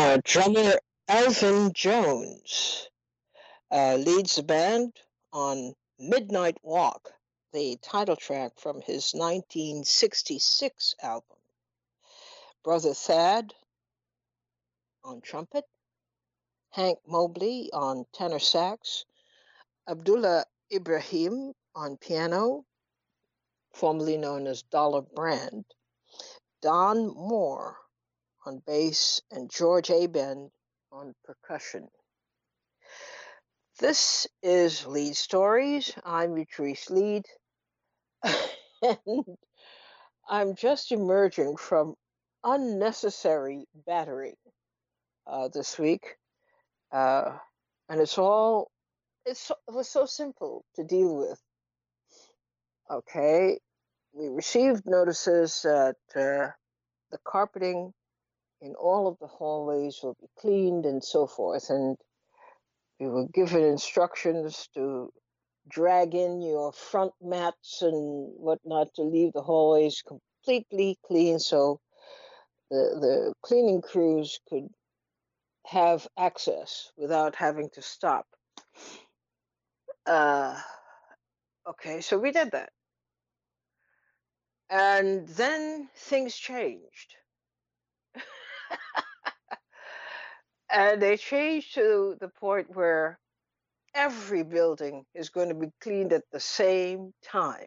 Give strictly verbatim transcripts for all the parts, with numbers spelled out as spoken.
Uh, drummer Elvin Jones uh, leads the band on Midnight Walk, the title track from his nineteen sixty-six album. Brother Thad on trumpet, Hank Mobley on tenor sax, Abdullah Ibrahim on piano, formerly known as Dollar Brand, Don Moore on bass, and George Abend on percussion. This is Lead Stories. I'm Utrice Lead, and I'm just emerging from unnecessary battering uh, this week, uh, and it's all it's it was so simple to deal with. Okay, we received notices that uh, the carpeting in all of the hallways will be cleaned and so forth, and we were given instructions to drag in your front mats and whatnot to leave the hallways completely clean so the, the cleaning crews could have access without having to stop. Uh, okay, so we did that. And then things changed. And they changed to the point where every building is going to be cleaned at the same time.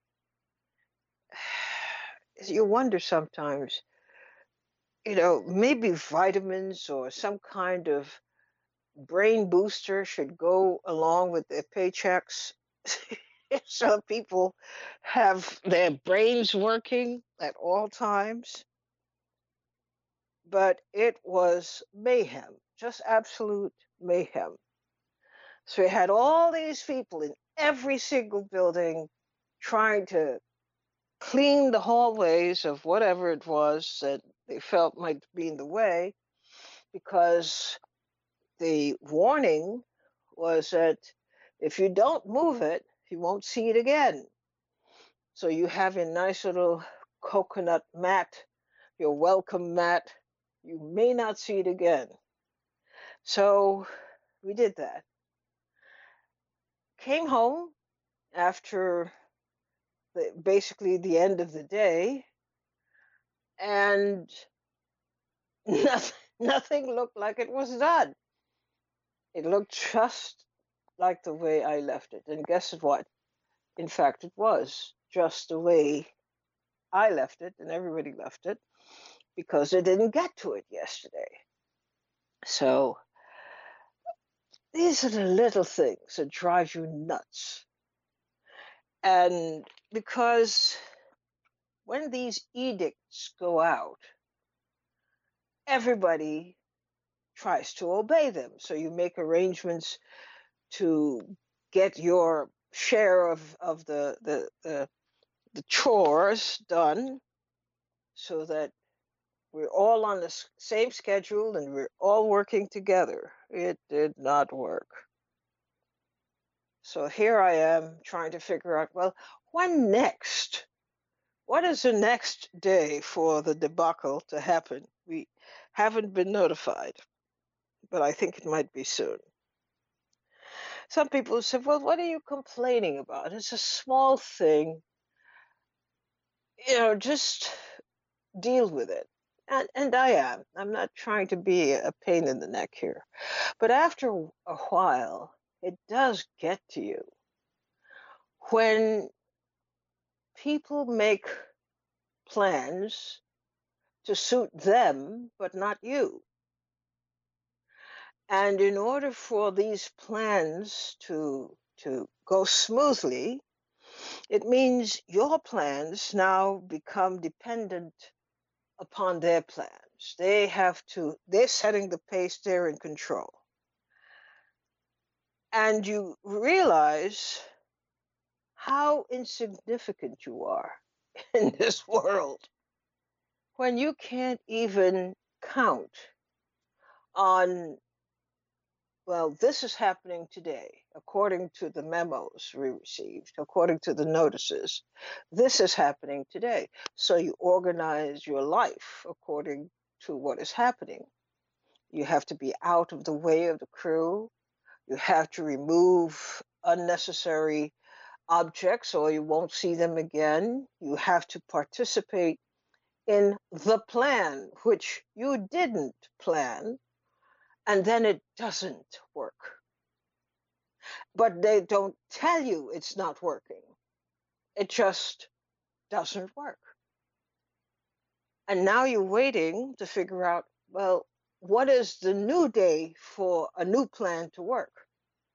You wonder sometimes, you know, maybe vitamins or some kind of brain booster should go along with their paychecks so people have their brains working at all times. But it was mayhem, just absolute mayhem. So we had all these people in every single building trying to clean the hallways of whatever it was that they felt might be in the way, because the warning was that if you don't move it, you won't see it again. So you have a nice little coconut mat, your welcome mat, you may not see it again. So we did that. Came home after the, basically the end of the day, and nothing, nothing looked like it was done. It looked just like the way I left it. And guess what? In fact, it was just the way I left it, and everybody left it, because they didn't get to it yesterday. So these are the little things that drive you nuts. And because when these edicts go out, everybody tries to obey them. So you make arrangements to get your share of, of the, the, the, the chores done so that we're all on the same schedule and we're all working together. It did not work. So here I am trying to figure out, well, when next? What is the next day for the debacle to happen? We haven't been notified, but I think it might be soon. Some people said, well, what are you complaining about? It's a small thing. You know, just deal with it. And, and I am. I'm not trying to be a pain in the neck here. But after a while, it does get to you when people make plans to suit them, but not you. And in order for these plans to, to go smoothly, it means your plans now become dependent upon their plans. They have to, they're setting the pace, they're in control. And you realize how insignificant you are in this world when you can't even count on, well, this is happening today, according to the memos we received, according to the notices. This is happening today. So you organize your life according to what is happening. You have to be out of the way of the crew. You have to remove unnecessary objects or you won't see them again. You have to participate in the plan, which you didn't plan, and then it doesn't work. But they don't tell you it's not working. It just doesn't work. And now you're waiting to figure out, well, what is the new day for a new plan to work?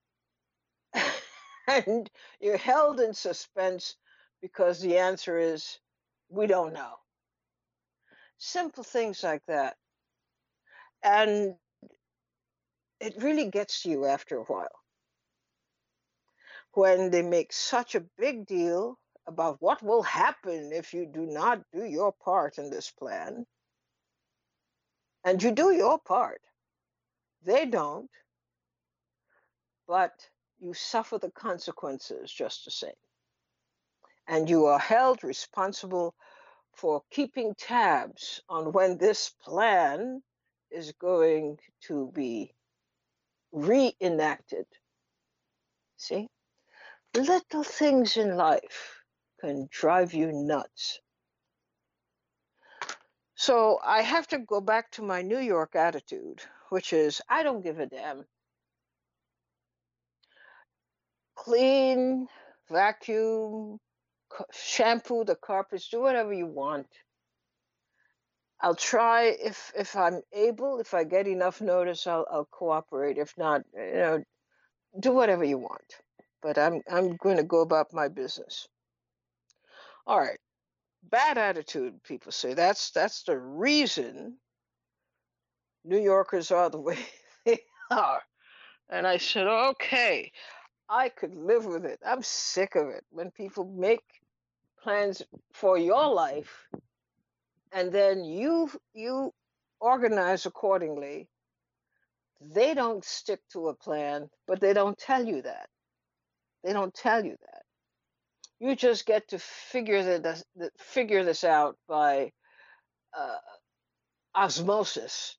And you're held in suspense because the answer is, we don't know. Simple things like that. And it really gets to you after a while when they make such a big deal about what will happen if you do not do your part in this plan. And you do your part. They don't, but you suffer the consequences just the same. And you are held responsible for keeping tabs on when this plan is going to be reenacted. See? Little things in life can drive you nuts. So I have to go back to my New York attitude, which is I don't give a damn. Clean, vacuum, shampoo the carpets, do whatever you want. I'll try if if I'm able, if I get enough notice, I'll I'll cooperate. If not, you know, do whatever you want. But I'm I'm going to go about my business. All right. Bad attitude, people say. That's that's the reason New Yorkers are the way they are. And I said, okay, I could live with it. I'm sick of it when people make plans for your life and then you you organize accordingly. They don't stick to a plan, but they don't tell you that. They don't tell you that. You just get to figure this, figure this out by uh, osmosis.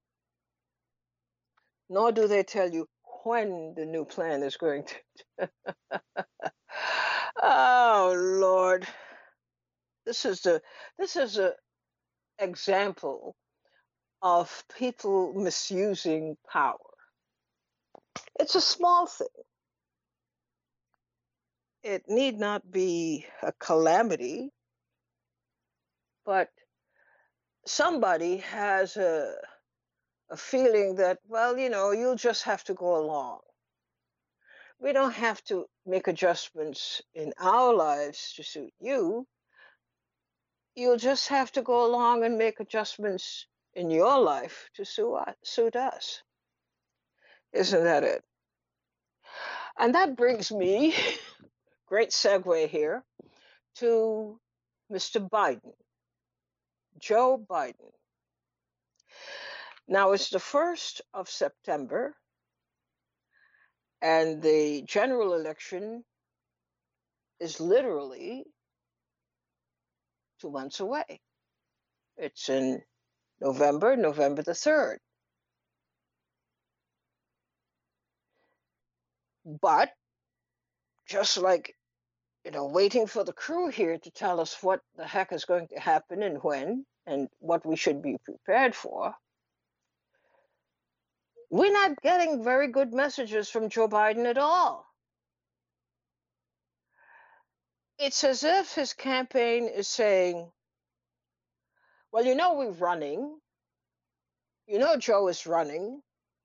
Nor do they tell you when the new plan is going to. Oh Lord, this is the this is a example of people misusing power. It's a small thing. It need not be a calamity, but somebody has a, a feeling that, well, you know, you'll just have to go along. We don't have to make adjustments in our lives to suit you. You'll just have to go along and make adjustments in your life to suit us. Isn't that it? And that brings me, great segue here, to Mister Biden, Joe Biden. Now it's the first of September, and the general election is literally two months away. It's in November, November the third. But just like, you know, waiting for the crew here to tell us what the heck is going to happen and when and what we should be prepared for, we're not getting very good messages from Joe Biden at all. It's as if his campaign is saying, well, you know, we're running. You know, Joe is running.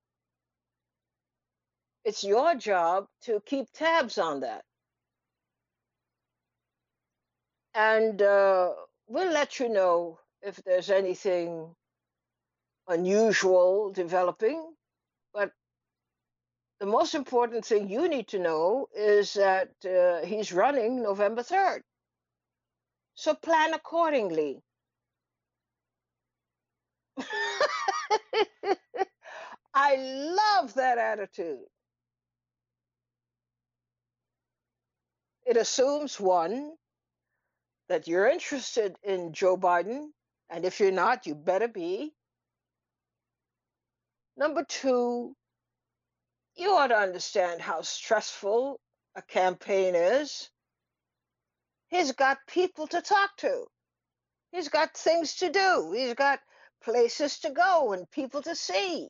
It's your job to keep tabs on that. And uh, we'll let you know if there's anything unusual developing. But the most important thing you need to know is that uh, he's running November third. So plan accordingly. I love that attitude. It assumes, one, that you're interested in Joe Biden, and if you're not, you better be. Number two, you ought to understand how stressful a campaign is. He's got people to talk to. He's got things to do. He's got places to go and people to see.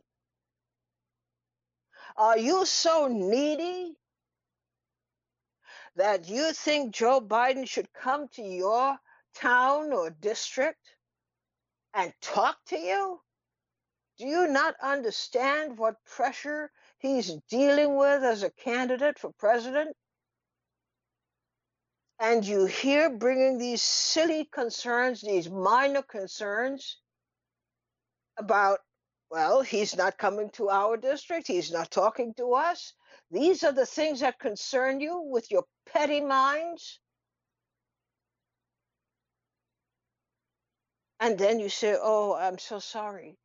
Are you so needy that you think Joe Biden should come to your town or district and talk to you? Do you not understand what pressure he's dealing with as a candidate for president? And you here bringing these silly concerns, these minor concerns about, well, he's not coming to our district, he's not talking to us. These are the things that concern you with your petty minds. And then you say, oh, I'm so sorry.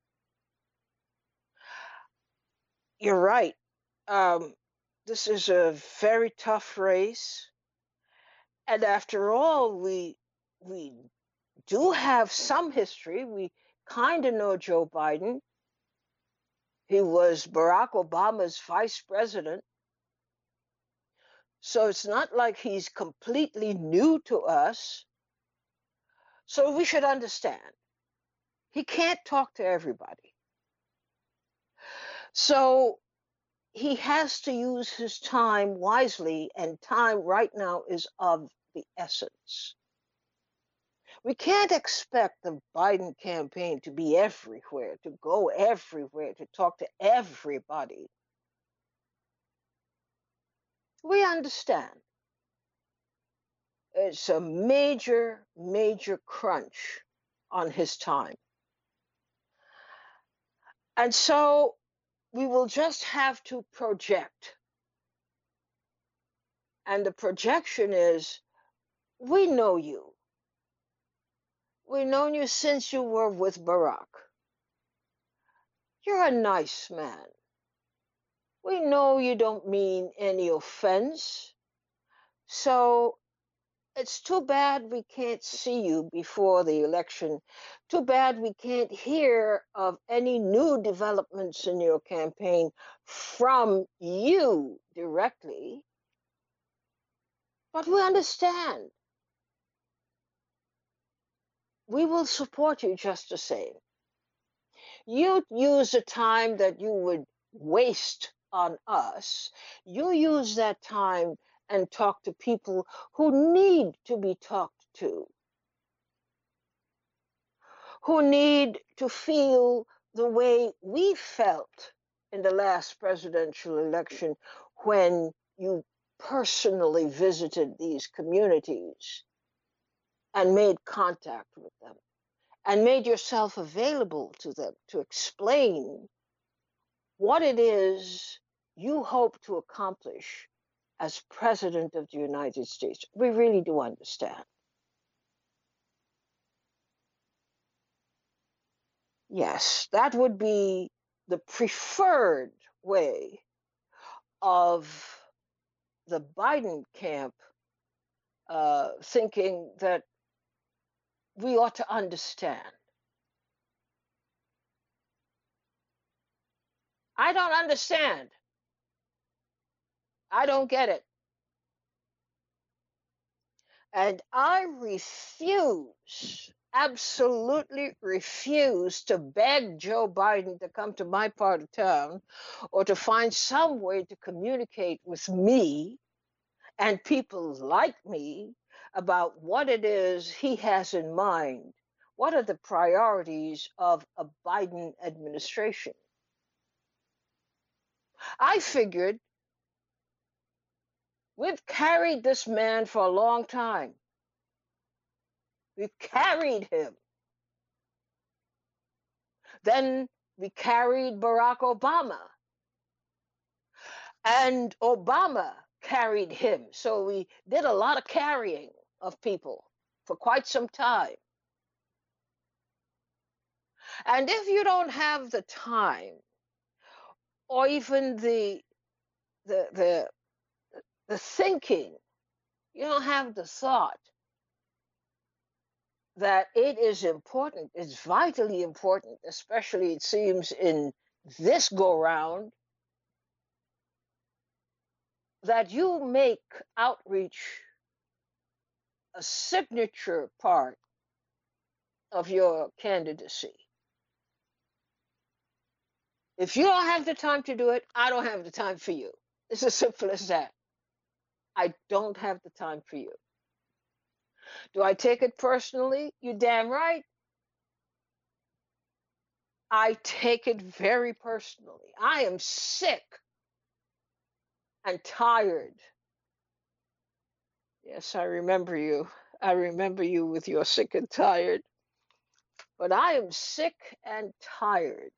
You're right. Um, this is a very tough race. And after all, we we do have some history. We kind of know Joe Biden. He was Barack Obama's vice president. So it's not like he's completely new to us. So we should understand. He can't talk to everybody. So he has to use his time wisely, and time right now is of the essence. We can't expect the Biden campaign to be everywhere, to go everywhere, to talk to everybody. We understand. It's a major, major crunch on his time. And so we will just have to project. And the projection is, we know you. We've known you since you were with Barack. You're a nice man. We know you don't mean any offense. So it's too bad we can't see you before the election. Too bad we can't hear of any new developments in your campaign from you directly. But we understand. We will support you just the same. You use the time that you would waste on us. You use that time and talk to people who need to be talked to, who need to feel the way we felt in the last presidential election when you personally visited these communities and made contact with them and made yourself available to them to explain what it is you hope to accomplish as President of the United States. We really do understand. Yes, that would be the preferred way of the Biden camp uh, thinking that we ought to understand. I don't understand. I don't get it. And I refuse, absolutely refuse to beg Joe Biden to come to my part of town or to find some way to communicate with me and people like me about what it is he has in mind. What are the priorities of a Biden administration? I figured we've carried this man for a long time. We've carried him. Then we carried Barack Obama. And Obama carried him. So we did a lot of carrying of people for quite some time. And if you don't have the time or even the the the the thinking, you don't have the thought that it is important, it's vitally important, especially it seems in this go round that you make outreach a signature part of your candidacy. If you don't have the time to do it, I don't have the time for you. It's as simple as that. I don't have the time for you. Do I take it personally? You damn right. I take it very personally. I am sick and tired. Yes, I remember you. I remember you with your sick and tired. But I am sick and tired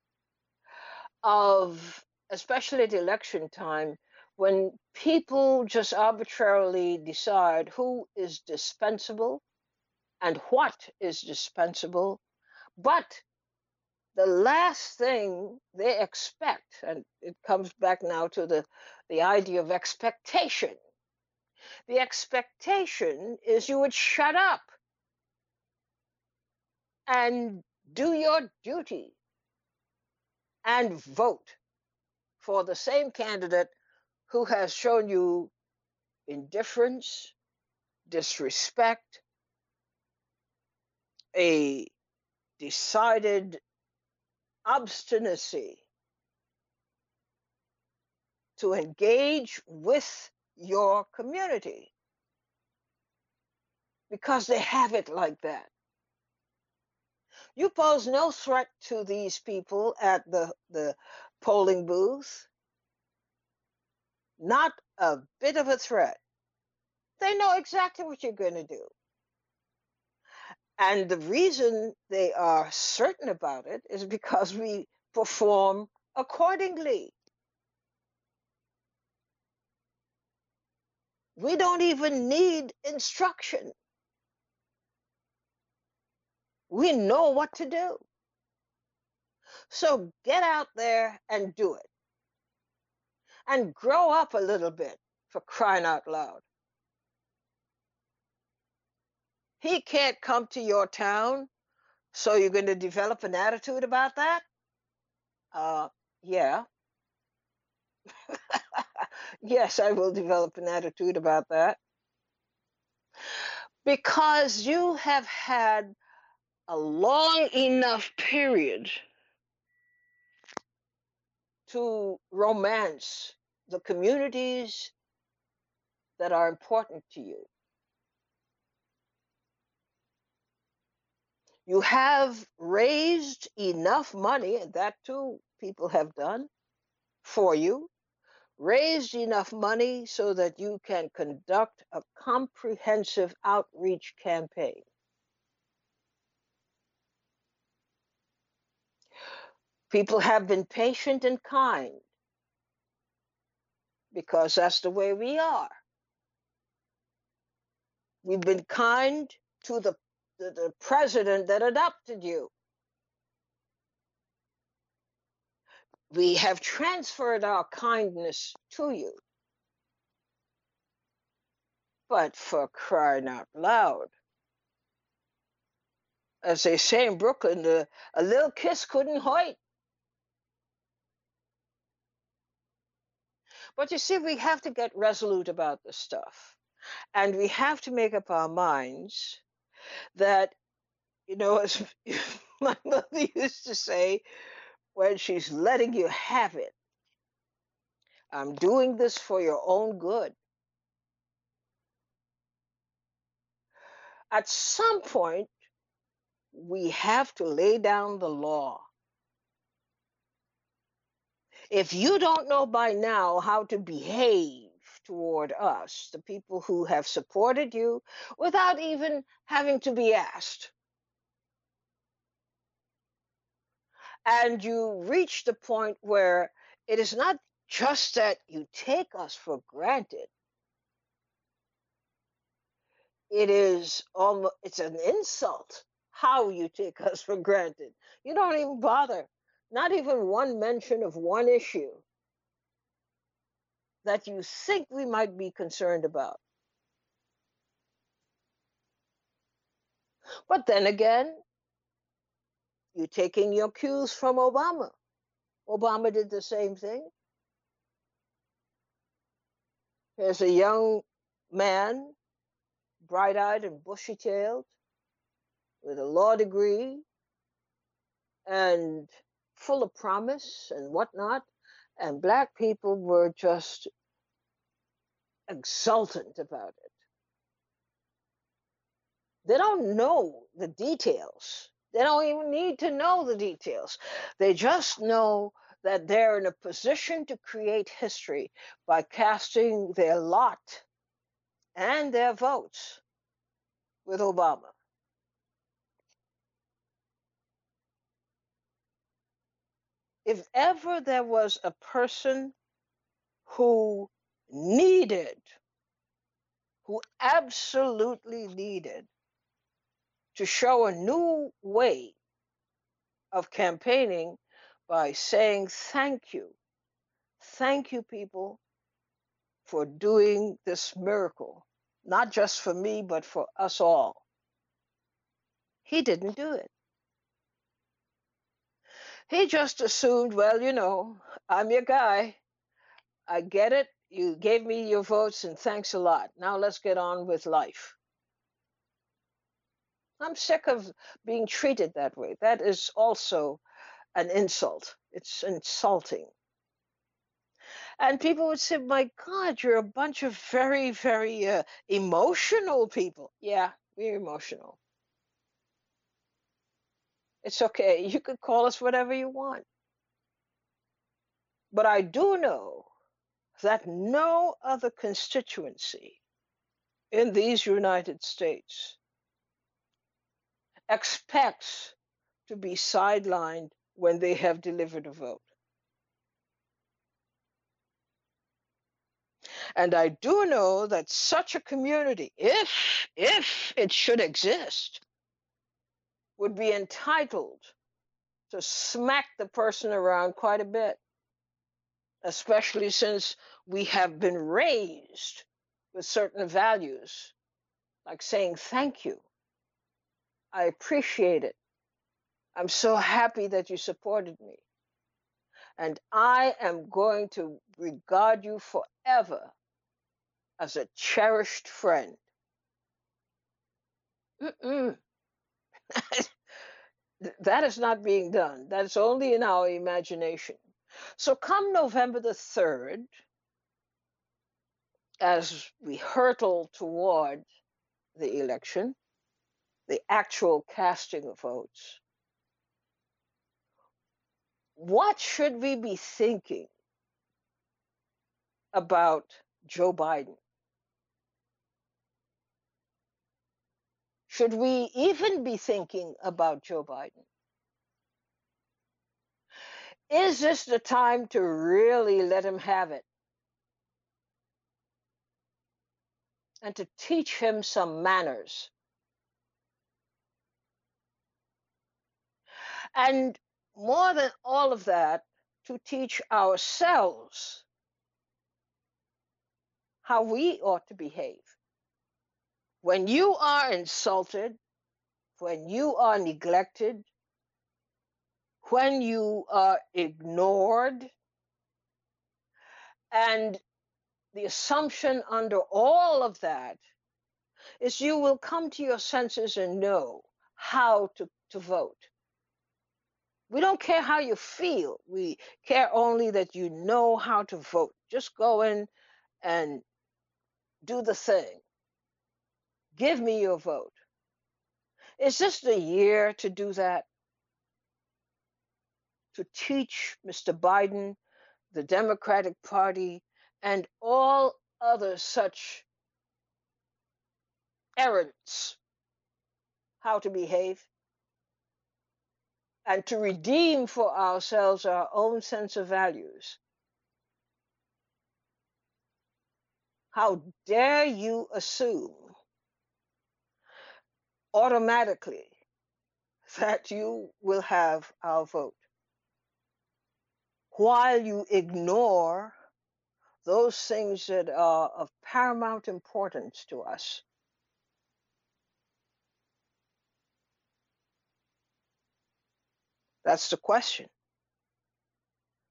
of, especially at election time, when people just arbitrarily decide who is dispensable and what is dispensable. But the last thing they expect, and it comes back now to the, the idea of expectation. The expectation is you would shut up and do your duty and vote for the same candidate who has shown you indifference, disrespect, a decided obstinacy to engage with your community because they have it like that. You pose no threat to these people at the, the polling booth, not a bit of a threat. They know exactly what you're going to do. And the reason they are certain about it is because we perform accordingly. We don't even need instruction. We know what to do. So get out there and do it. And grow up a little bit, for crying out loud. He can't come to your town, so you're going to develop an attitude about that? Uh, yeah. Yes, I will develop an attitude about that. Because you have had a long enough period to romance the communities that are important to you. You have raised enough money, and that too people have done for you, raised enough money so that you can conduct a comprehensive outreach campaign. People have been patient and kind because that's the way we are. We've been kind to the, the, the president that adopted you. We have transferred our kindness to you. But for crying out loud, as they say in Brooklyn, the, a little kiss couldn't hurt. But you see, we have to get resolute about this stuff. And we have to make up our minds that, you know, as my mother used to say, when she's letting you have it, I'm doing this for your own good. At some point, we have to lay down the law. If you don't know by now how to behave toward us, the people who have supported you, without even having to be asked, and you reach the point where it is not just that you take us for granted, it is almost, it's an insult how you take us for granted. You don't even bother, not even one mention of one issue that you think we might be concerned about. But then again, you're taking your cues from Obama. Obama did the same thing. There's a young man, bright eyed and bushy tailed, with a law degree and full of promise and whatnot. And black people were just exultant about it. They don't know the details. They don't even need to know the details. They just know that they're in a position to create history by casting their lot and their votes with Obama. If ever there was a person who needed, who absolutely needed to show a new way of campaigning by saying thank you, thank you, people, for doing this miracle, not just for me, but for us all. He didn't do it. He just assumed, well, you know, I'm your guy. I get it. You gave me your votes, and thanks a lot. Now let's get on with life. I'm sick of being treated that way. That is also an insult. It's insulting. And people would say, my God, you're a bunch of very, very uh, emotional people. Yeah, we're emotional. It's okay. You could call us whatever you want. But I do know that no other constituency in these United States expects to be sidelined when they have delivered a vote. And I do know that such a community, if if it should exist, would be entitled to smack the person around quite a bit, especially since we have been raised with certain values, like saying thank you. I appreciate it. I'm so happy that you supported me. And I am going to regard you forever as a cherished friend. Mm-mm. That is not being done. That's only in our imagination. So come November the third, as we hurtle toward the election, the actual casting of votes, what should we be thinking about Joe Biden? Should we even be thinking about Joe Biden? Is this the time to really let him have it and to teach him some manners? And more than all of that, to teach ourselves how we ought to behave. When you are insulted, when you are neglected, when you are ignored, and the assumption under all of that is you will come to your senses and know how to, to vote. We don't care how you feel. We care only that you know how to vote. Just go in and do the thing. Give me your vote. Is this the year to do that? To teach Mister Biden, the Democratic Party, and all other such errants how to behave, and to redeem for ourselves our own sense of values. How dare you assume automatically that you will have our vote while you ignore those things that are of paramount importance to us? That's the question.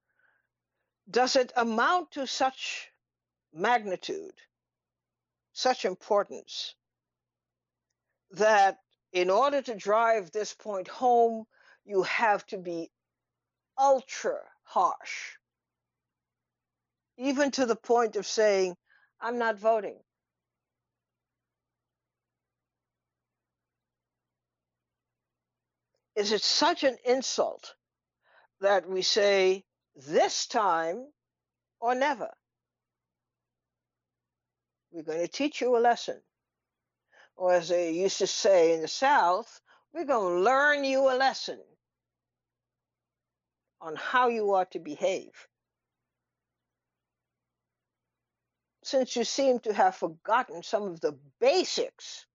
Does it amount to such magnitude, such importance, that in order to drive this point home, you have to be ultra harsh, even to the point of saying, I'm not voting? Is it such an insult that we say, this time or never? We're going to teach you a lesson. Or as they used to say in the South, we're going to learn you a lesson on how you ought to behave. Since you seem to have forgotten some of the basics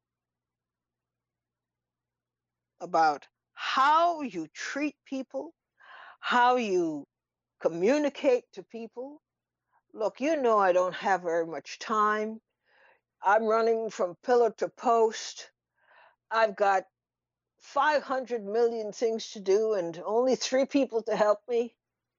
about how you treat people, how you communicate to people. Look, you know I don't have very much time. I'm running from pillar to post. I've got five hundred million things to do and only three people to help me.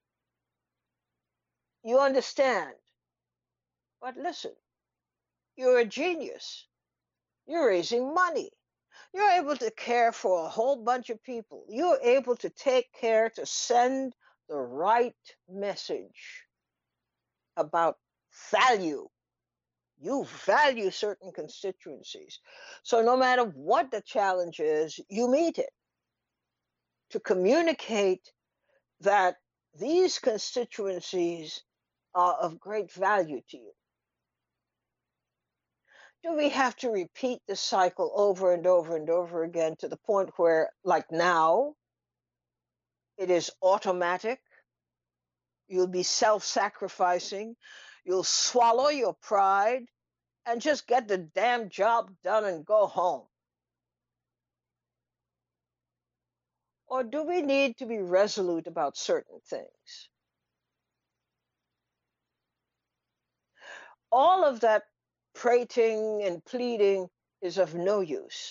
You understand? But listen, you're a genius. You're raising money. You're able to care for a whole bunch of people. You're able to take care to send the right message about value. You value certain constituencies. So no matter what the challenge is, you meet it to communicate that these constituencies are of great value to you. Do we have to repeat this cycle over and over and over again to the point where, like now, it is automatic? You'll be self-sacrificing. You'll swallow your pride and just get the damn job done and go home. Or do we need to be resolute about certain things? All of that prating and pleading is of no use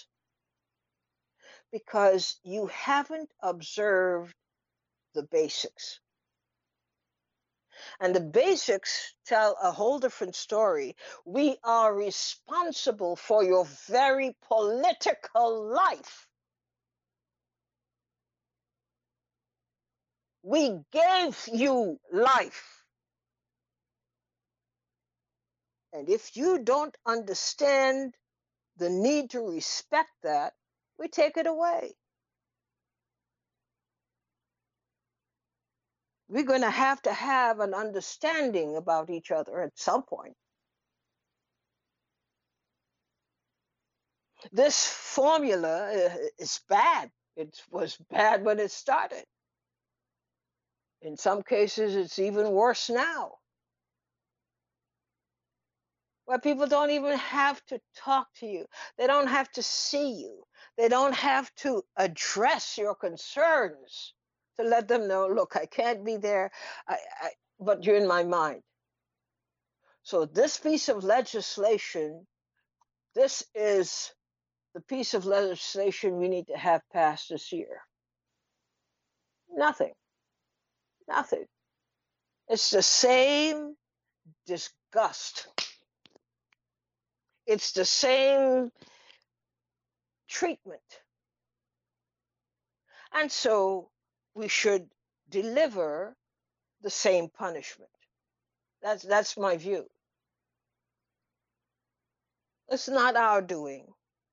because you haven't observed the basics. And the basics tell a whole different story. We are responsible for your very political life. We gave you life. And if you don't understand the need to respect that, we take it away. We're going to have to have an understanding about each other at some point. This formula is bad. It was bad when it started. In some cases, it's even worse now, where people don't even have to talk to you. They don't have to see you. They don't have to address your concerns to let them know, look, I can't be there, I, I, but you're in my mind. So this piece of legislation, this is the piece of legislation we need to have passed this year. Nothing. Nothing. It's the same disgust. It's the same treatment. And so we should deliver the same punishment. That's, that's my view. It's not our doing.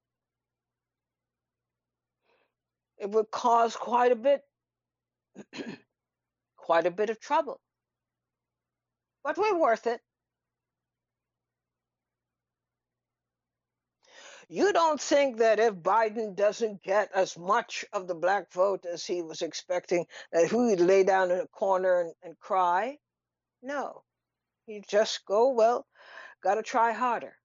It would cause quite a bit, quite a bit of trouble. But we're worth it. You don't think that if Biden doesn't get as much of the black vote as he was expecting, that he would lay down in a corner and, and cry? No. He'd just go, well, got to try harder.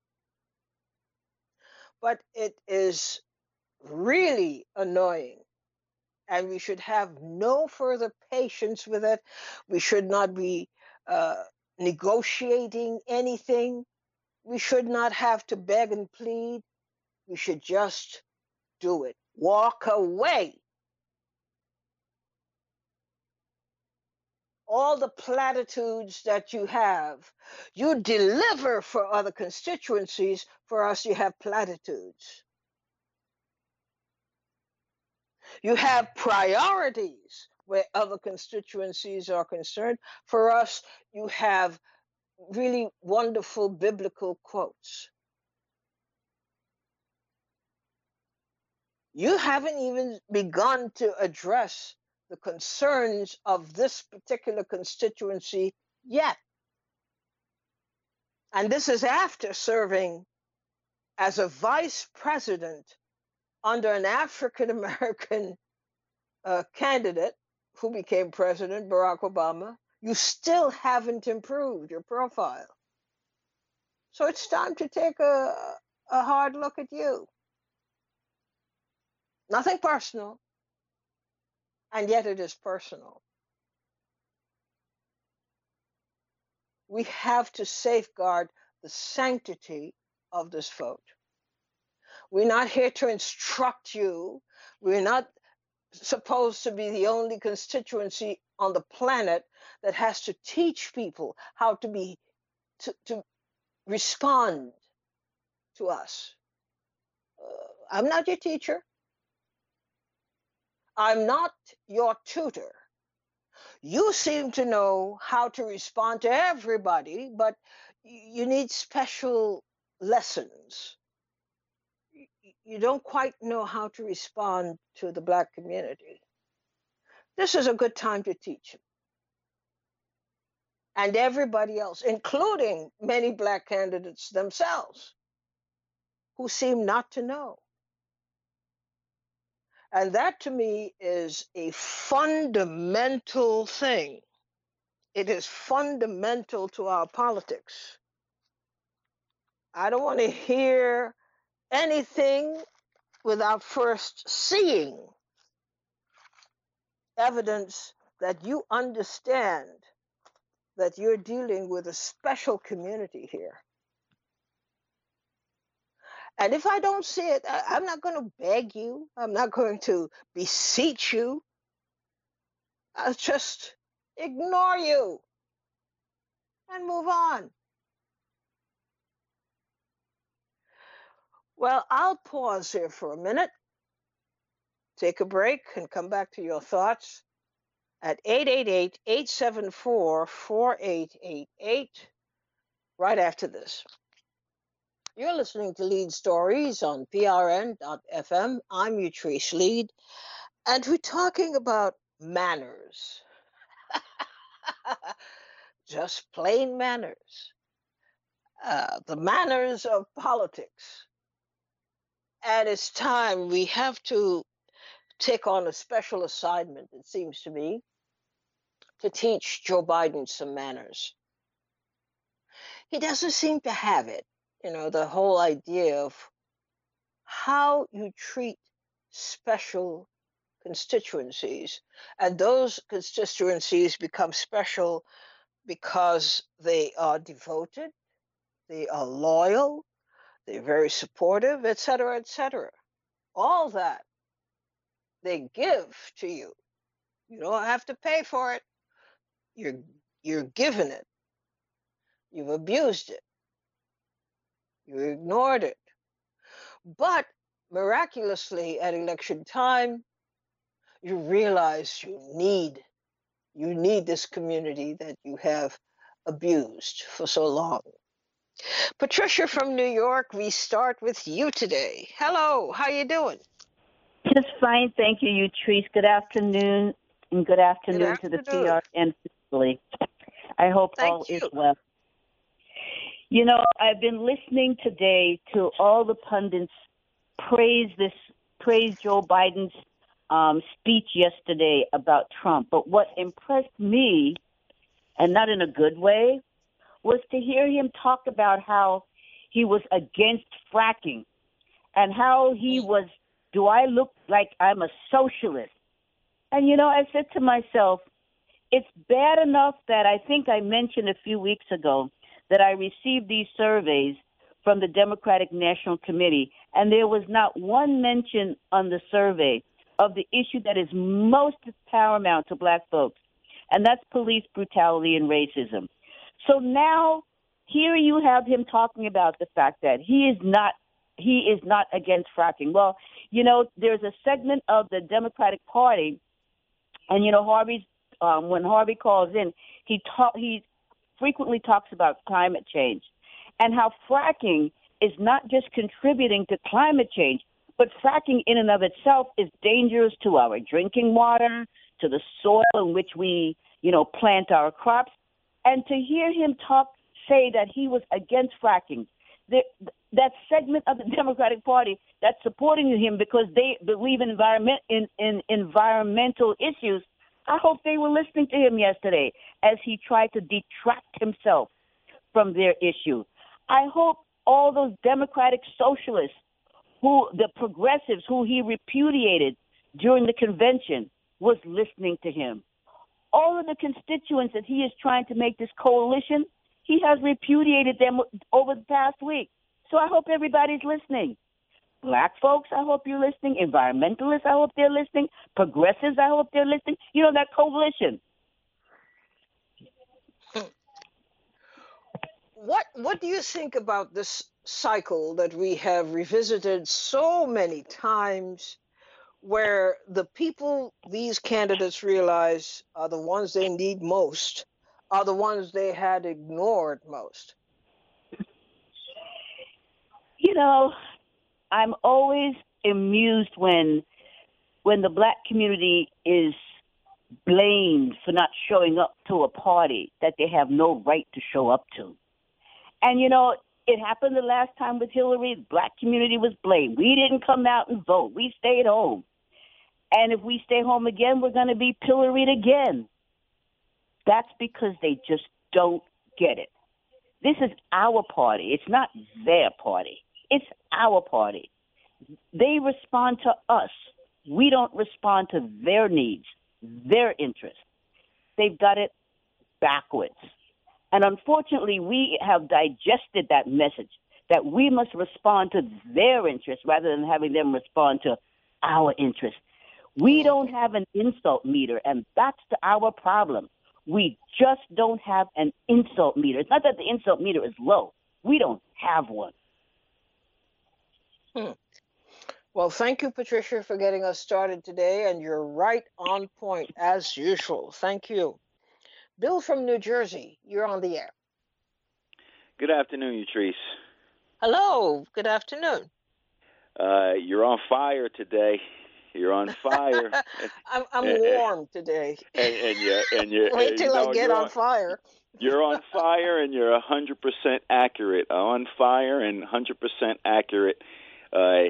But it is really annoying, and we should have no further patience with it. We should not be uh, negotiating anything. We should not have to beg and plead. We should just do it. Walk away. all the platitudes that you have. You deliver for other constituencies. For us, you have platitudes. You have priorities where other constituencies are concerned. For us, you have really wonderful biblical quotes. You haven't even begun to address the concerns of this particular constituency yet. And this is after serving as a vice president under an African American uh, candidate who became president, Barack Obama. You still haven't improved your profile. So it's time to take a, a hard look at you. Nothing personal, and yet it is personal. We have to safeguard the sanctity of this vote. We're not here to instruct you. We're not supposed to be the only constituency on the planet that has to teach people how to be to, to respond to us. Uh, I'm not your teacher. I'm not your tutor. You seem to know how to respond to everybody, but you need special lessons. You don't quite know how to respond to the Black community. This is a good time to teach them. And everybody else, including many Black candidates themselves, who seem not to know. And that to me is a fundamental thing. It is fundamental to our politics. I don't want to hear anything without first seeing evidence that you understand that you're dealing with a special community here. And if I don't see it, I, I'm not going to beg you. I'm not going to beseech you. I'll just ignore you and move on. Well, I'll pause here for a minute, take a break, and come back to your thoughts at eight eight eight, eight seven four, four eight eight eight right after this. You're listening to Lead Stories on P R N dot F M. I'm Utrice Lead, and we're talking about manners. Just plain manners. Uh, the manners of politics. And it's time we have to take on a special assignment, it seems to me, to teach Joe Biden some manners. He doesn't seem to have it. You know, the whole idea of how you treat special constituencies. And those constituencies become special because they are devoted, they are loyal, they're very supportive, et cetera, et cetera. All that they give to you. You don't have to pay for it. You're you're given it. You've abused it. You ignored it. But miraculously at election time, you realize you need you need this community that you have abused for so long. Patricia from New York, we start with you today. Hello, how you doing? Just fine, thank you, Utrice. Good afternoon, and good afternoon, good afternoon. to the P R N family. I hope Thank all you. is well. You know, I've been listening today to all the pundits praise this, praise Joe Biden's um, speech yesterday about Trump. But what impressed me, and not in a good way, was to hear him talk about how he was against fracking and how he was, do I look like I'm a socialist? And, you know, I said to myself, it's bad enough that I think I mentioned a few weeks ago that I received these surveys from the Democratic National Committee, and there was not one mention on the survey of the issue that is most paramount to black folks, and that's police brutality and racism. So now here you have him talking about the fact that he is not he is not against fracking. Well, you know, there's a segment of the Democratic Party, and you know, Harvey's um, when Harvey calls in, he ta- he frequently talks about climate change and how fracking is not just contributing to climate change, but fracking in and of itself is dangerous to our drinking water, to the soil in which we, you know, plant our crops. And to hear him talk, say that he was against fracking, the, that segment of the Democratic Party that's supporting him because they believe in environment in, in environmental issues, I hope they were listening to him yesterday as he tried to detract himself from their issue. I hope all those Democratic socialists, who the progressives who he repudiated during the convention, was listening to him. All of the constituents that he is trying to make this coalition, he has repudiated them over the past week. So I hope everybody's listening. Black folks, I hope you're listening. Environmentalists, I hope they're listening. Progressives, I hope they're listening. You know, that coalition. What what do you think about this cycle that we have revisited so many times, where the people these candidates realize are the ones they need most are the ones they had ignored most? You know, I'm always amused when when the black community is blamed for not showing up to a party that they have no right to show up to. And, you know, it happened the last time with Hillary. The black community was blamed. We didn't come out and vote. We stayed home. And if we stay home again, we're going to be pilloried again. That's because they just don't get it. This is our party. It's not their party. It's our party. They respond to us. We don't respond to their needs, their interests. They've got it backwards. And unfortunately, we have digested that message that we must respond to their interests rather than having them respond to our interests. We don't have an insult meter, and that's the, our problem. We just don't have an insult meter. It's not that the insult meter is low. We don't have one. Hmm. Well, thank you, Patricia, for getting us started today, and you're right on point as usual. Thank you. Bill from New Jersey, you're on the air. Good afternoon, Utrice. Hello. Good afternoon. Uh, you're on fire today. You're on fire. I'm I'm warm today. And, and you and you wait till you know, I get on, on fire. You're on fire, and you're a hundred percent accurate. On fire and hundred percent accurate. Uh,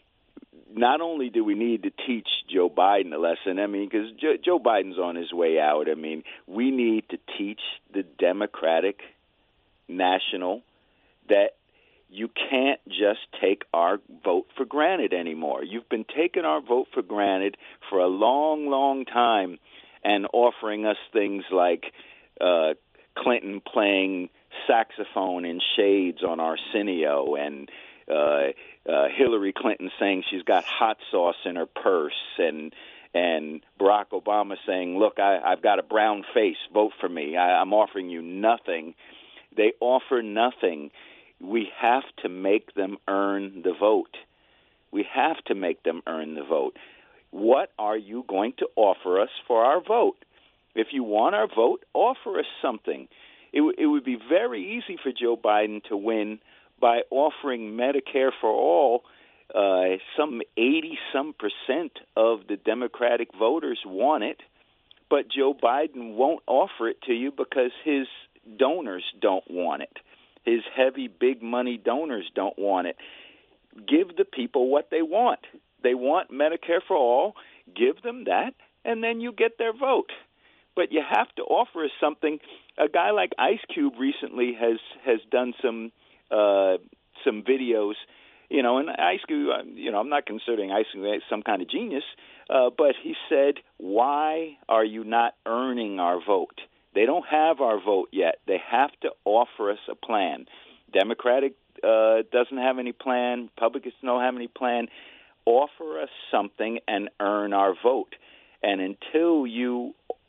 Not only do we need to teach Joe Biden a lesson, I mean, because Joe, Joe Biden's on his way out. I mean, we need to teach the Democratic National that you can't just take our vote for granted anymore. You've been taking our vote for granted for a long, long time and offering us things like uh, Clinton playing saxophone in shades on Arsenio and uh, uh, Hillary Clinton saying she's got hot sauce in her purse, and and Barack Obama saying, look, I, I've got a brown face, vote for me. I, I'm offering you nothing. They offer nothing. We have to make them earn the vote. We have to make them earn the vote. What are you going to offer us for our vote? If you want our vote, offer us something. It, w- it would be very easy for Joe Biden to win by offering Medicare for all. Uh, some eighty-some percent of the Democratic voters want it, but Joe Biden won't offer it to you because his donors don't want it. His heavy, big money donors don't want it. Give the people what they want. They want Medicare for all. Give them that, and then you get their vote. But you have to offer us something. A guy like Ice Cube recently has, has done some uh, some videos, you know, and Ice Cube, you know, I'm not considering Ice Cube some kind of genius, uh, but he said, why are you not earning our vote? They don't have our vote yet. They have to offer us a plan. Democratic uh, doesn't have any plan. Republicans don't have any plan. Offer us something and earn our vote. And until you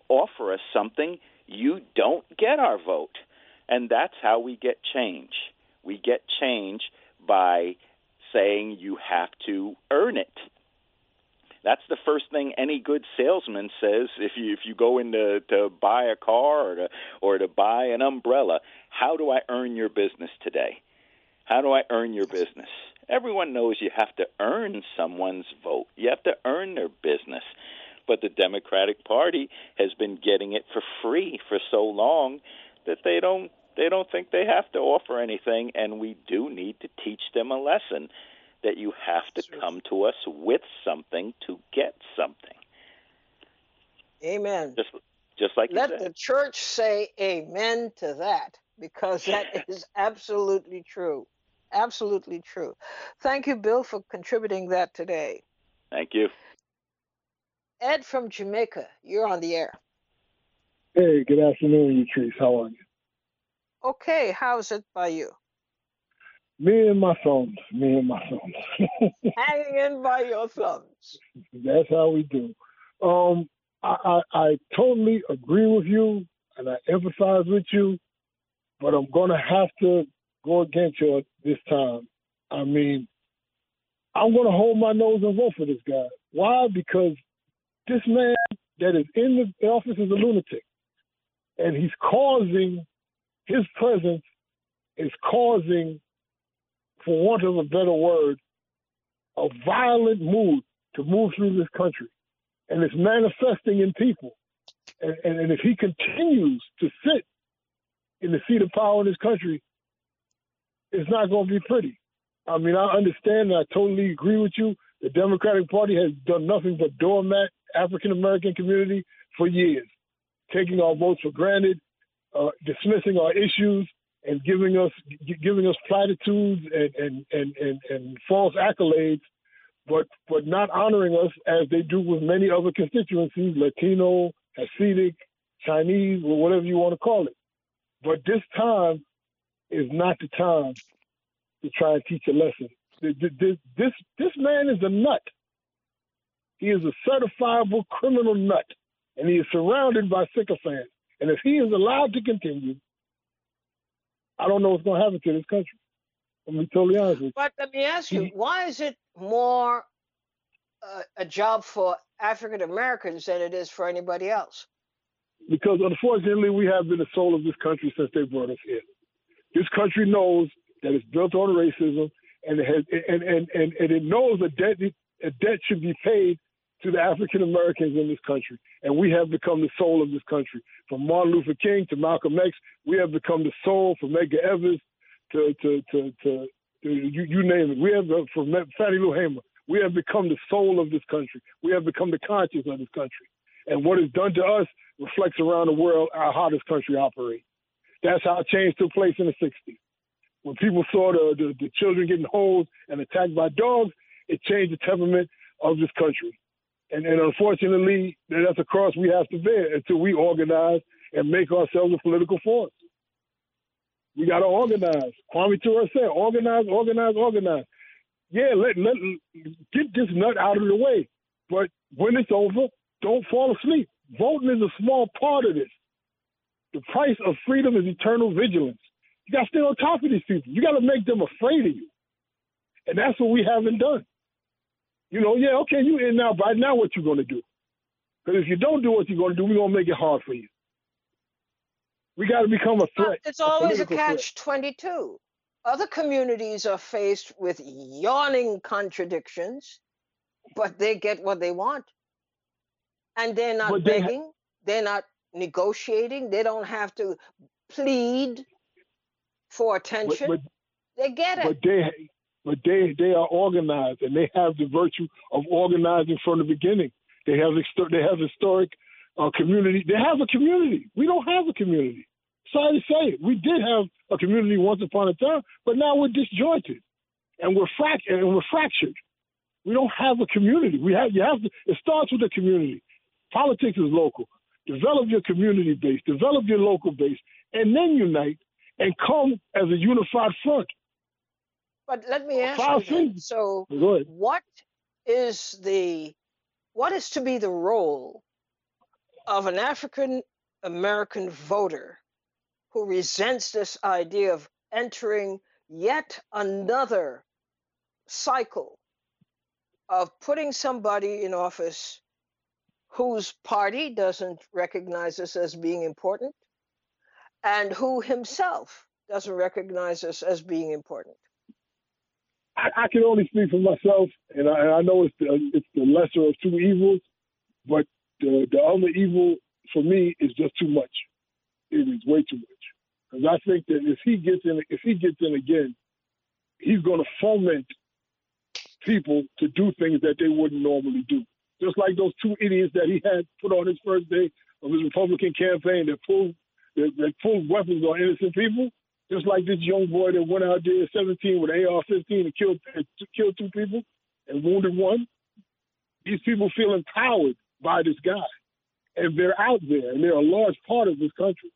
offer us something, you don't get our vote. And that's how we get change. We get change by saying you have to earn it. That's the first thing any good salesman says if you if you go in to, to buy a car or to or to buy an umbrella. How do I earn your business today? How do I earn your business? Everyone knows you have to earn someone's vote. You have to earn their business. But the Democratic Party has been getting it for free for so long that they don't they don't think they have to offer anything, and we do need to teach them a lesson that you have to come to us with something to get something. Amen. Just, just like Let you said. the church say amen to that, because that is absolutely true. Absolutely true. Thank you, Bill, for contributing that today. Thank you. Ed from Jamaica, you're on the air. Hey, good afternoon, Yatrice. How are you? Okay, how's it by you? Me and my thumbs. Me and my thumbs. Hanging in by your thumbs. That's how we do. Um, I, I, I totally agree with you, and I empathize with you, but I'm going to have to go against you this time. I mean, I'm going to hold my nose and vote for this guy. Why? Because this man that is in the office is a lunatic, and he's causing, his presence is causing, for want of a better word, a violent mood to move through this country. And it's manifesting in people. And, and, and if he continues to sit in the seat of power in this country, it's not going to be pretty. I mean, I understand and I totally agree with you. The Democratic Party has done nothing but doormat African-American community for years, taking our votes for granted, uh, dismissing our issues, and giving us giving us platitudes and, and, and, and, and false accolades, but but not honoring us as they do with many other constituencies, Latino, Hasidic, Chinese, or whatever you want to call it. But this time is not the time to try and teach a lesson. This, this, this man is a nut. He is a certifiable criminal nut, and he is surrounded by sycophants. And if he is allowed to continue, I don't know what's going to happen to this country. I'm going to be totally honest with you. But let me ask you, why is it more uh, a job for African Americans than it is for anybody else? Because unfortunately, we have been the soul of this country since they brought us here. This country knows that it's built on racism, and it has, and, and, and, and it knows a debt a debt should be paid to the African Americans in this country. And we have become the soul of this country. From Martin Luther King to Malcolm X, we have become the soul. From Medgar Evers to, to, to, to, to you, you name it. We have, uh, from Fannie Lou Hamer, we have become the soul of this country. We have become the conscience of this country. And what is done to us reflects around the world how this country operates. That's how change took place in the sixties. When people saw the, the, the children getting hosed and attacked by dogs, it changed the temperament of this country. And, and unfortunately, that's a cross we have to bear until we organize and make ourselves a political force. We got to organize. Kwame Ture said, organize, organize, organize. Yeah, let, let get this nut out of the way. But when it's over, don't fall asleep. Voting is a small part of this. The price of freedom is eternal vigilance. You got to stay on top of these people. You got to make them afraid of you. And that's what we haven't done. You know, yeah, okay, you in now, but now what you going to do? Because if you don't do what you're going to do, we're going to make it hard for you. We got to become a threat. It's always a, a threat. catch twenty-two. Other communities are faced with yawning contradictions, but they get what they want. And they're not But they begging. Ha- they're not negotiating. They don't have to plead for attention. But, but, they get it. But they, but they, they are organized, and they have the virtue of organizing from the beginning. They have, they have historic uh, community. They have a community. We don't have a community. Sorry to say it. We did have a community once upon a time, but now we're disjointed, and we're frac- and we're fractured. We don't have a community. We have. You have to. It starts with the community. Politics is local. Develop your community base. Develop your local base, and then unite and come as a unified front. But let me ask Five you then, so what is the what is to be the role of an African American voter who resents this idea of entering yet another cycle of putting somebody in office whose party doesn't recognize us as being important and who himself doesn't recognize us as being important. I, I can only speak for myself, and I, and I know it's the, it's the lesser of two evils, but the, the other evil for me is just too much. It is way too much. Because I think that if he gets in, if he gets in again, he's going to foment people to do things that they wouldn't normally do. Just like those two idiots that he had put on his first day of his Republican campaign that pulled that, that pulled weapons on innocent people. Just like this young boy that went out there at seventeen with an A R fifteen and killed and killed two people and wounded one. These people feel empowered by this guy, and they're out there, and they're a large part of this country.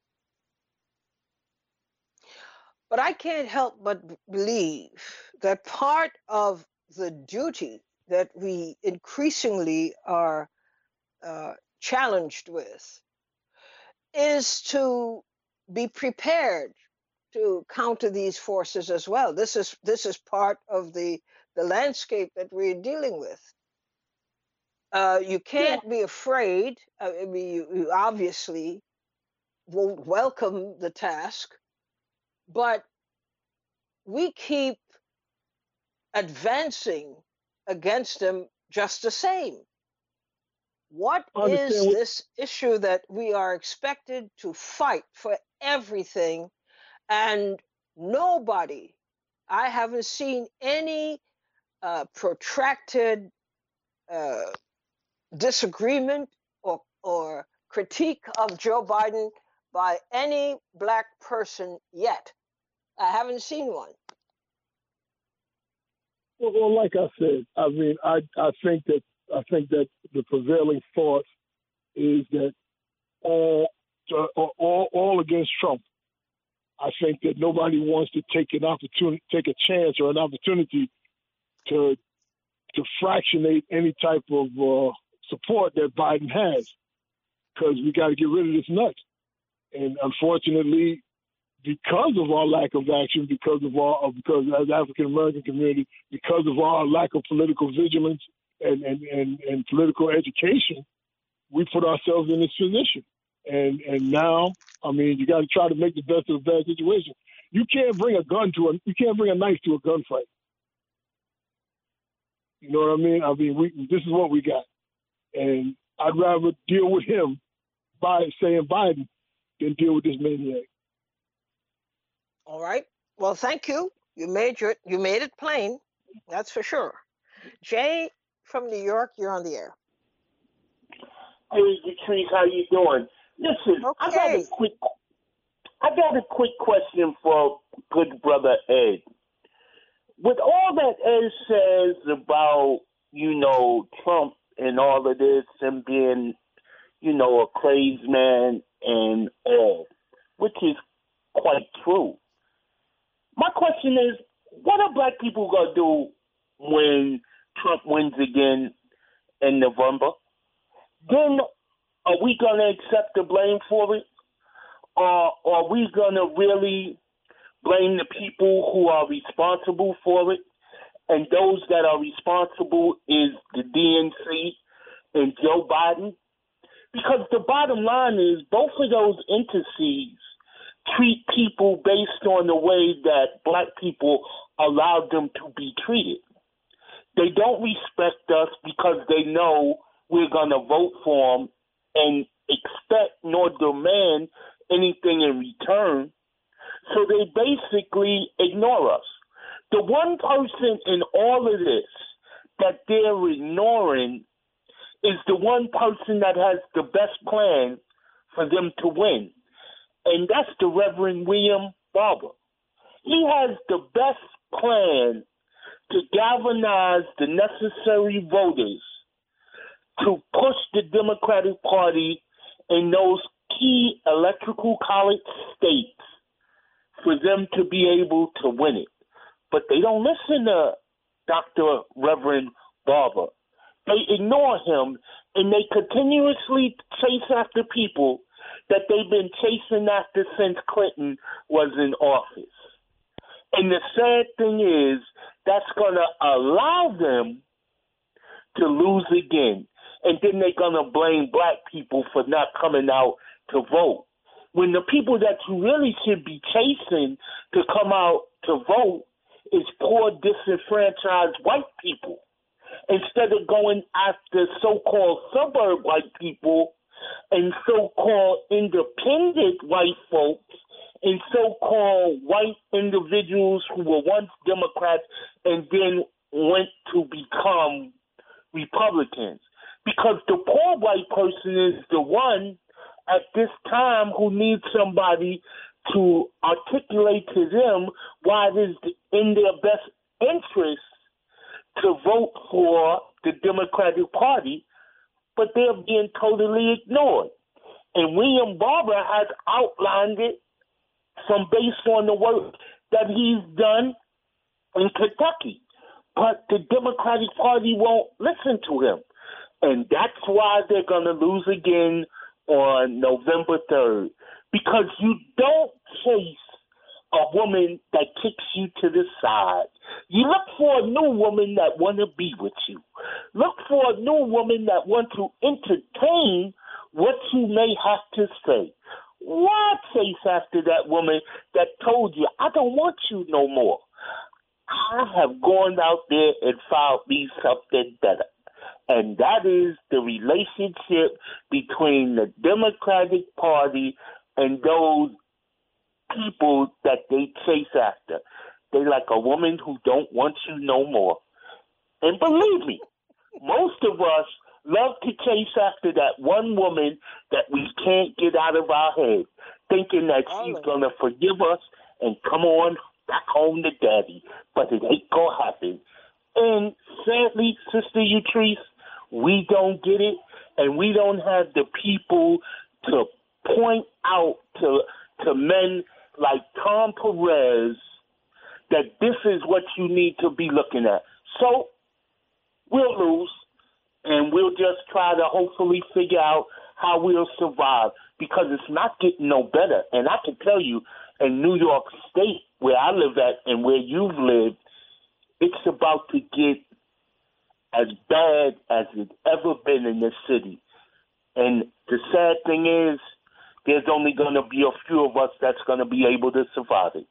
But I can't help but believe that part of the duty that we increasingly are uh, challenged with is to be prepared to counter these forces as well. This is this is part of the the landscape that we're dealing with. Uh, you can't yeah. be afraid. I mean, you, you obviously won't welcome the task, but we keep advancing against them just the same. What is what... this issue that we are expected to fight for everything, and nobody, I haven't seen any uh, protracted uh, disagreement or, or critique of Joe Biden by any Black person yet. I haven't seen one. Well, well, like I said, I mean, I, I think that I think that the prevailing thought is that all all all against Trump. I think that nobody wants to take an opportunity, take a chance or an opportunity to to fractionate any type of uh, support that Biden has, because we got to get rid of this nut. And unfortunately, because of our lack of action, because of our, because as African American community, because of our lack of political vigilance and, and, and, and political education, we put ourselves in this position. And and now, I mean, you got to try to make the best of a bad situation. You can't bring a gun to a, you can't bring a knife to a gunfight. You know what I mean? I mean, we, this is what we got. And I'd rather deal with him by saying Biden than deal with this maniac. All right. Well, thank you. You made your you made it plain. That's for sure. Jay from New York, you're on the air. Hey, Latrice, how you doing? Listen, okay. I got a quick, I got a quick question for good brother Ed. With all that Ed says about, you know, Trump and all of this and being, you know, a crazed man and all, which is quite true. My question is, what are Black people going to do when Trump wins again in November? Then are we going to accept the blame for it? Or are we going to really blame the people who are responsible for it? And those that are responsible is the D N C and Joe Biden? Because the bottom line is both of those entities treat people based on the way that Black people allowed them to be treated. They don't respect us because they know we're going to vote for them and expect nor demand anything in return. So they basically ignore us. The one person in all of this that they're ignoring is the one person that has the best plan for them to win. And that's the Reverend William Barber. He has the best plan to galvanize the necessary voters to push the Democratic Party in those key electoral college states for them to be able to win it. But they don't listen to Doctor Reverend Barber. they ignore him, and they continuously chase after people that they've been chasing after since Clinton was in office. And the sad thing is, that's going to allow them to lose again. And then they're going to blame black people for not coming out to vote. When the people that you really should be chasing to come out to vote is poor, disenfranchised white people. Instead of going after so-called suburb white people and so-called independent white folks and so-called white individuals who were once Democrats and then went to become Republicans. Because the poor white person is the one at this time who needs somebody to articulate to them why it is in their best interest to vote for the Democratic Party, but they're being totally ignored. And William Barber has outlined it from based on the work that he's done in Kentucky. But the Democratic Party won't listen to him. And that's why they're going to lose again on November third. Because you don't chase a woman that kicks you to the side. You look for a new woman that want to be with you. Look for a new woman that want to entertain what you may have to say. Why chase after that woman that told you, I don't want you no more? I have gone out there and found me something better. And that is the relationship between the Democratic Party and those people that they chase after. They like a woman who don't want you no more. And believe me, most of us love to chase after that one woman that we can't get out of our head, thinking that she's going to forgive us and come on back home to daddy. But it ain't going to happen. And sadly, Sister Utrice, we don't get it, and we don't have the people to point out to to men like Tom Perez that this is what you need to be looking at. So we'll lose, and we'll just try to hopefully figure out how we'll survive, because it's not getting no better. And I can tell you, in New York State, where I live at and where you've lived, it's about to get as bad as it's ever been in this city. And the sad thing is, there's only going to be a few of us that's going to be able to survive it.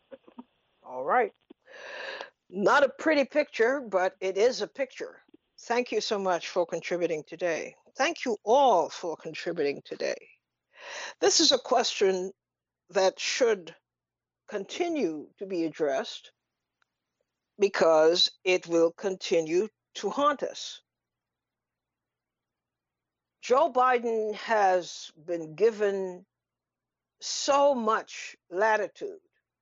All right. Not a pretty picture, but it is a picture. Thank you so much for contributing today. Thank you all for contributing today. This is a question that should continue to be addressed because it will continue to haunt us. Joe Biden has been given so much latitude.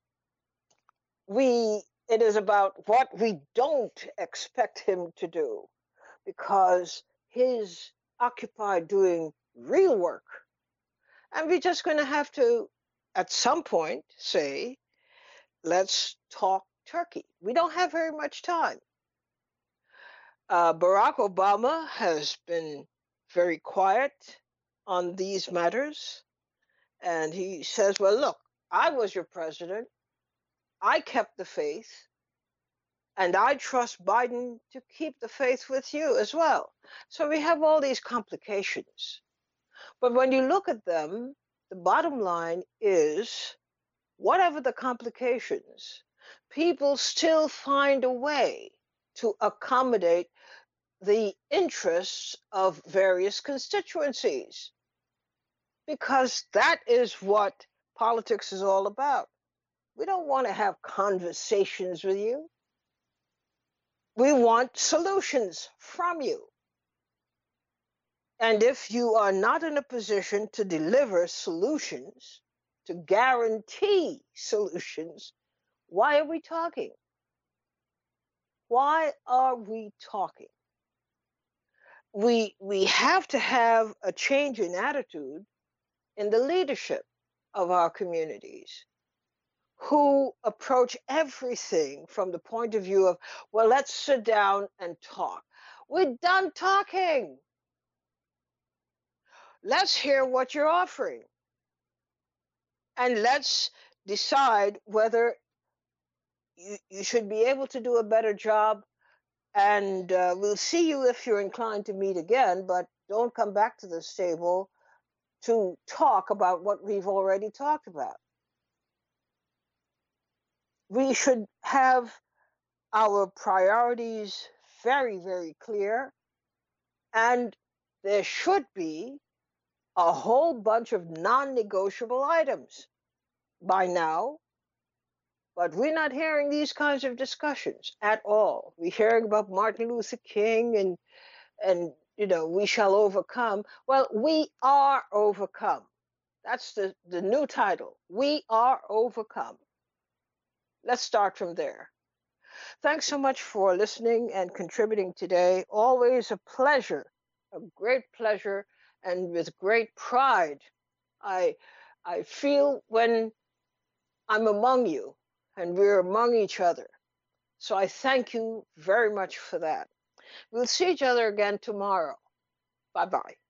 We, it is about what we don't expect him to do, because he's occupied doing real work. And we're just going to have to, at some point, say, let's talk turkey. We don't have very much time. Uh, Barack Obama has been very quiet on these matters. And he says, well, look, I was your president. I kept the faith. And I trust Biden to keep the faith with you as well. So we have all these complications. But when you look at them, the bottom line is, whatever the complications, people still find a way to accommodate the interests of various constituencies, because that is what politics is all about. We don't want to have conversations with you. We want solutions from you. And if you are not in a position to deliver solutions, to guarantee solutions, why are we talking? Why are we talking? We, we have to have a change in attitude in the leadership of our communities, who approach everything from the point of view of, well, let's sit down and talk. We're done talking. Let's hear what you're offering. And let's decide whether you, you should be able to do a better job. And uh, we'll see you if you're inclined to meet again, but don't come back to this table to talk about what we've already talked about. We should have our priorities very, very clear, and there should be a whole bunch of non-negotiable items by now, but we're not hearing these kinds of discussions at all. We're hearing about Martin Luther King and and you know, we shall overcome. Well, we are overcome. That's the, the new title. We are overcome. Let's start from there. Thanks so much for listening and contributing today. Always a pleasure, a great pleasure, and with great pride. I I feel when I'm among you and we're among each other. So I thank you very much for that. We'll see each other again tomorrow. Bye-bye.